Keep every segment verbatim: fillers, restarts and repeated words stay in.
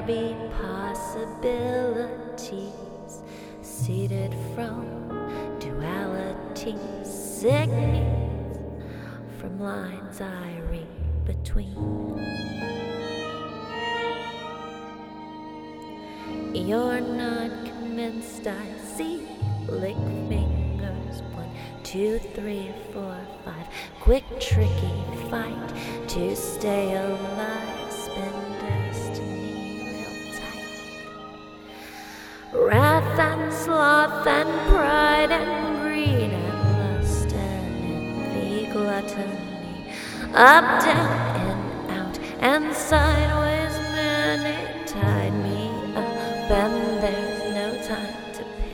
be possibilities seeded from duality, signals from lines I read between. You're not convinced I see lick fingers. One, two, three, four, five. Quick, tricky fight to stay alive. Spin destiny real tight. Wrath and sloth and pride and greed and lust and envy, gluttony. Up, down, in, out, and sideways. Man, it tied me up, and there's no time to panic.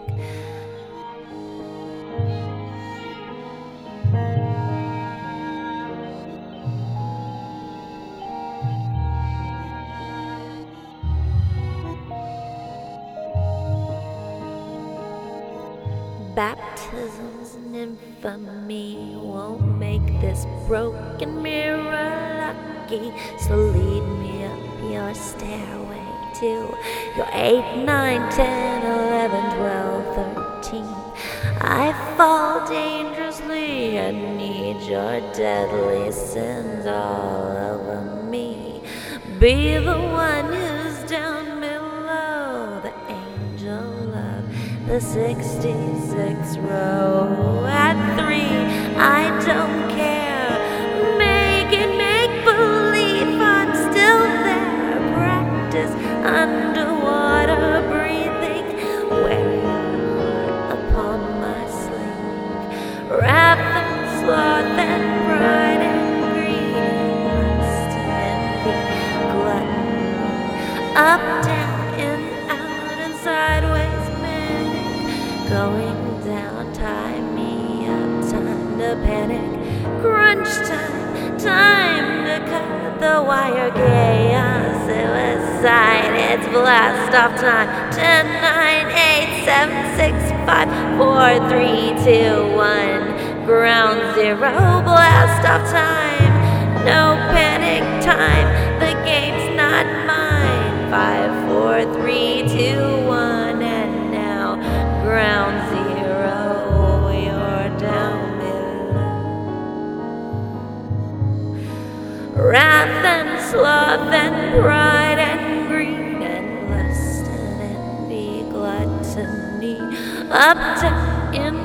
Baptisms and infamy won't make this broken mirror lucky. So lead me up your stairway to your eight, nine, ten, eleven, twelve, thirteen. I fall dangerously and need your deadly sins all over me. Be the one who's down below, the angel of the sixty-sixth row. At three, I don't care. Make it make believe I'm still there. Practice underwater breathing, wearing your heart upon my sleeve. Wrath and sloth and pride and greed and lust and envy, gluttony. Up, down, in, out, and sideways. Going down, tie me up, time to panic. Crunch time, time to cut the wire. Chaos, suicide, it's blast off time. Ten, nine, eight, seven, six, five, four, three, two, one. Ground zero, blast off time. No panic time, the game's not mine. Five, four, three, two, one, and now ground zero, you're down below. Wrath and sloth and pride and greed and lust and envy, gluttony. Up, down, in,